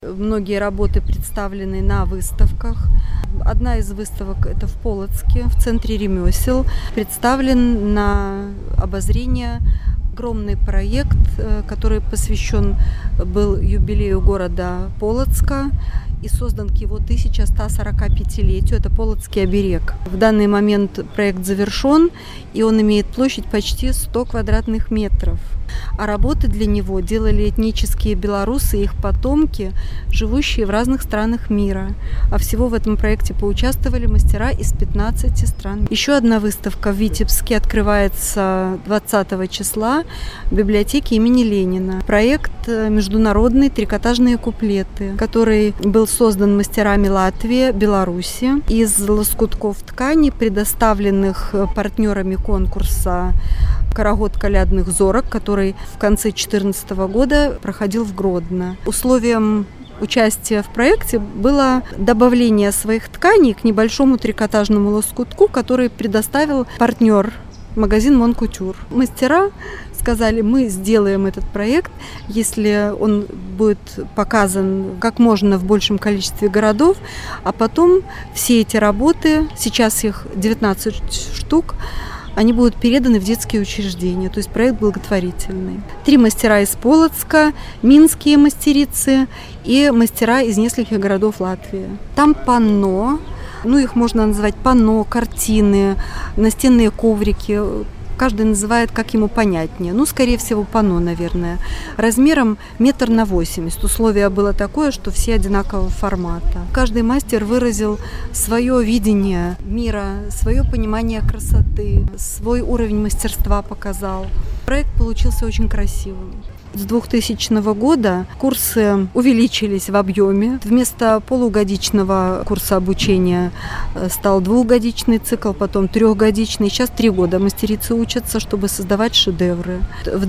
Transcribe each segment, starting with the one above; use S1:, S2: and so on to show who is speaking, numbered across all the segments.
S1: Многие работы представлены на выставках. Одна из выставок – это в Полоцке, в Центре ремесел. Представлен на обозрение огромный проект, который посвящен был юбилею города Полоцка и создан к его 1145-летию. Это Полоцкий оберег. В данный момент проект завершен, и он имеет площадь почти 100 квадратных метров. А работы для него делали этнические белорусы и их потомки, живущие в разных странах мира. А всего в этом проекте поучаствовали мастера из 15 стран. Еще одна выставка в Витебске открывается 20 числа в библиотеке имени Ленина. Проект международный «Трикотажные куплеты», который был создан мастерами Латвии, Беларуси из лоскутков ткани, предоставленных партнерами конкурса «Карагод колядных зорок», который в конце 2014 года проходил в Гродно. Условием участия в проекте было добавление своих тканей к небольшому трикотажному лоскутку, который предоставил партнер магазин Мон Кутюр. Мастера сказали: мы сделаем этот проект, если он будет показан как можно в большем количестве городов, а потом все эти работы, сейчас их 19 штук, они будут переданы в детские учреждения, то есть проект благотворительный. 3 мастера из Полоцка, минские мастерицы и мастера из нескольких городов Латвии. Там панно, их можно назвать панно, картины, настенные коврики. Каждый называет, как ему понятнее. Скорее всего, панно, наверное. Размером 1,80 м. Условие было такое, что все одинакового формата. Каждый мастер выразил свое видение мира, свое понимание красоты, свой уровень мастерства показал. Проект получился очень красивым. С 2000 года курсы увеличились в объеме. Вместо полугодичного курса обучения стал 2-годичный цикл, потом 3-годичный. Сейчас 3 года мастерицы учатся, чтобы создавать шедевры. В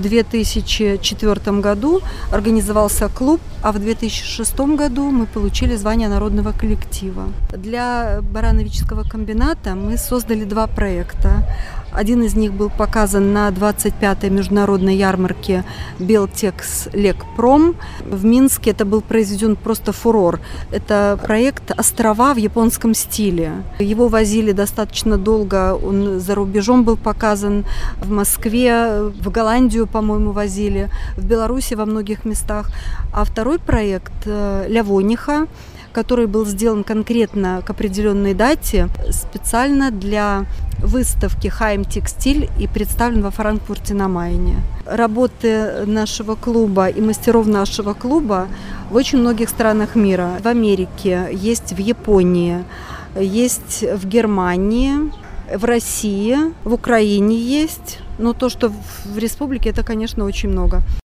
S1: 2004 году организовался клуб, а в 2006 году мы получили звание народного коллектива. Для Барановического комбината мы создали 2 проекта. Один из них был показан на 25-й международной ярмарке Белтекс Лекпром. В Минске это был произведен просто фурор. Это проект «Острова в японском стиле». Его возили достаточно долго, он за рубежом был показан. В Москве, в Голландию, по-моему, возили, в Беларуси во многих местах. А второй проект «Лявониха», который был сделан конкретно к определенной дате, специально для выставки «Хайм Текстиль» и представлен во Франкфурте на Майне. Работы нашего клуба и мастеров нашего клуба в очень многих странах мира. В Америке, есть в Японии, есть в Германии, в России, в Украине есть. Но то, что в республике, это, конечно, очень много.